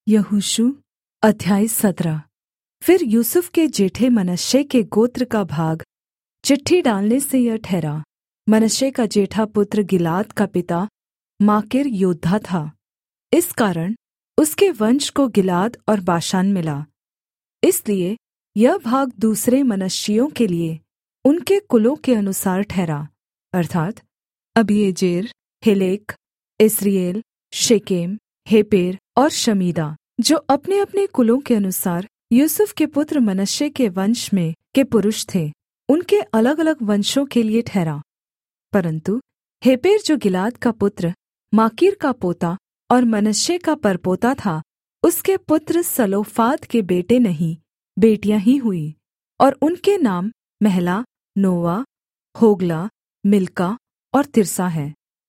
यहोशू अध्याय 17। फिर यूसुफ के जेठे मनश्शे के गोत्र का भाग चिट्ठी डालने से यह ठहरा। मनश्शे का जेठा पुत्र गिलाद का पिता माकीर योद्धा था, इस कारण उसके वंश को गिलाद और बाशान मिला। इसलिए यह भाग दूसरे मनश्शियों के लिए उनके कुलों के अनुसार ठहरा, अर्थात् Abiezer, Helek, Asriel, Shechem, Hepher और शमीदा, जो अपने-अपने कुलों के अनुसार यूसुफ के पुत्र मनश्शे के वंश में के पुरुष थे, उनके अलग-अलग वंशों के लिए ठहरा। परन्तु हेपेर जो गिलाद का पुत्र माकीर का पोता और मनश्शे का परपोता था, उसके पुत्र सलोफाद के बेटे नहीं, बेटियां ही हुईं, और उनके नाम महला, नोवा, होग्ला, मिल्का और तिर्सा हैं।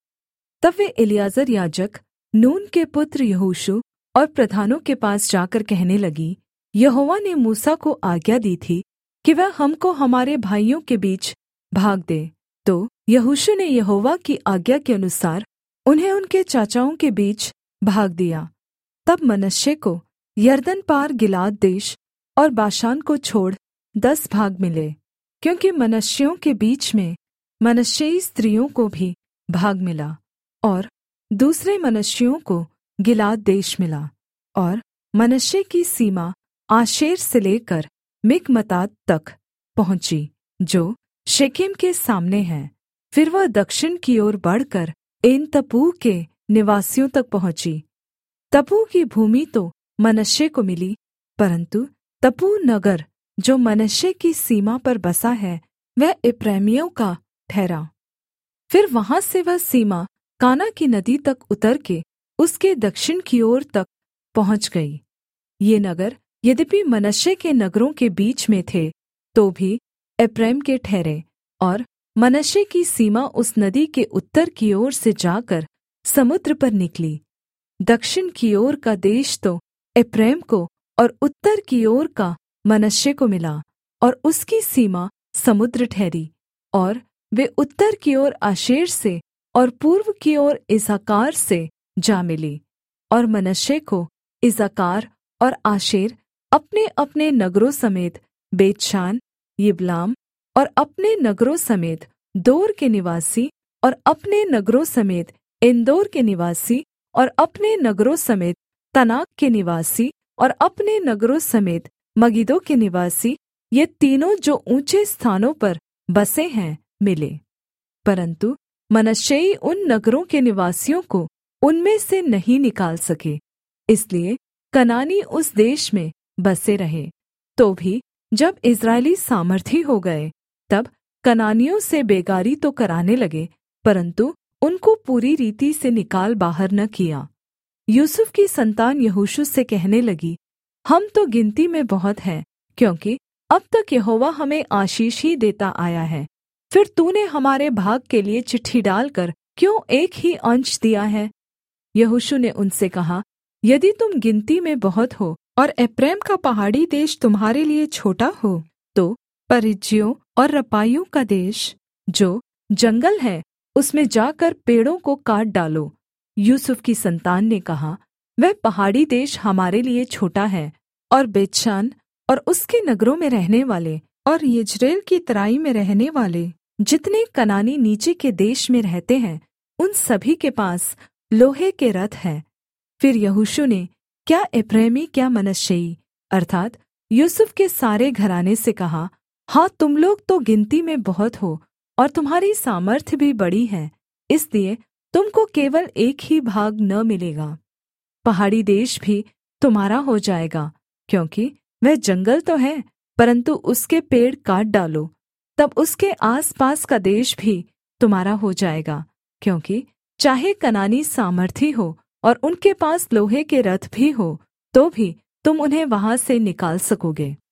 तब वे एलीआजर याजक, नून के पुत्र यहोशू और प्रधानों के पास जाकर कहने लगी, यहोवा ने मूसा को आज्ञा दी थी कि वह हमको हमारे भाइयों के बीच भाग दे। तो यहोशू ने यहोवा की आज्ञा के अनुसार उन्हें उनके चाचाओं के बीच भाग दिया। तब मनश्शे को यरदन पार गिलाद देश और बाशान को छोड़ 10 भाग मिले, क्योंकि मनश्शेयों के बीच में मनश्शेई स्त्रियों को भी भाग मिला, और दूसरे मनश्शेयों को गिलाद देश मिला। और मनश्शे की सीमा आशेर से लेकर मिकमतात तक पहुँची, जो शेकेम के सामने है। फिर वह दक्षिण की ओर बढ़कर एन तप्पूह के निवासियों तक पहुँची। तप्पूह की भूमि तो मनश्शे को मिली, परन्तु तप्पूह नगर जो मनश्शे की सीमा पर बसा है, वह एप्रैमियों का ठहरा। फिर वहाँ से वह सीमा काना की नदी तक उतर के उसके दक्षिण की ओर तक पहुँच गई। ये नगर यद्यपि मनश्शे के नगरों के बीच में थे, तो भी एप्रैम के ठहरे, और मनश्शे की सीमा उस नदी के उत्तर की ओर से जाकर समुद्र पर निकली। दक्षिण की ओर का देश तो एप्रैम को और उत्तर की ओर का मनश्शे को मिला, और उसकी सीमा समुद्र ठहरी। और वे उत्तर की ओर आशेर से और पूर्व की ओर इस्साकार से जा मिली, और मनश्शे को इस्साकार और आशेर अपने-अपने नगरों समेत बेतशान, यिबलाम और अपने नगरों समेत दोर के निवासी, और अपने नगरों समेत एनदोर के निवासी, और अपने नगरों समेत तनाक के निवासी, और अपने नगरों समेत मगिद्दो के निवासी, ये तीनों जो ऊँचे स्थानों पर बसे हैं, मिले। परन्तु मनश्शेई उन नगरों के निवासियों को उनमें से नहीं निकाल सके, इसलिए कनानी उस देश में बसे रहे। तो भी जब इस्राएली सामर्थी हो गए, तब कनानियों से बेगारी तो कराने लगे, परन्तु उनको पूरी रीति से निकाल बाहर न किया। यूसुफ की संतान यहोशू से कहने लगी, हम तो गिनती में बहुत हैं, क्योंकि अब तक यहोवा हमें आशीष ही देता आया है। फिर तूने हमारे भाग के लिए चिट्ठी डालकर क्यों एक ही अंश दिया है? यहोशू ने उनसे कहा, यदि तुम गिनती में बहुत हो और एप्रैम का पहाड़ी देश तुम्हारे लिए छोटा हो, तो परिज्जियों और रपाइयों का देश, जो जंगल है, उसमें जाकर पेड़ों को काट डालो। यूसुफ की संतान ने कहा, वह पहाड़ी देश हमारे लिए छोटा है, और बेतशान और उसके नगरों में रहने वाले, और यिज्रेल की तराई में रहने वाले जितने कनानी नीचे के देश में रहते हैं, उन सभी के पास लोहे के रथ हैं। फिर यहोशू ने क्या एप्रैमी क्या मनश्शेई अर्थात् यूसुफ के सारे घराने से कहा, हाँ, तुम लोग तो गिनती में बहुत हो और तुम्हारी सामर्थ्य भी बड़ी है, इसलिए तुमको केवल एक ही भाग न मिलेगा। पहाड़ी देश भी तुम्हारा हो जाएगा, क्योंकि वह जंगल तो है, परन्तु उसके पेड़ काट डालो, तब उसके आसपास का देश भी तुम्हारा हो जाएगा, क्योंकि चाहे कनानी सामर्थी हो और उनके पास लोहे के रथ भी हो, तो भी तुम उन्हें वहाँ से निकाल सकोगे।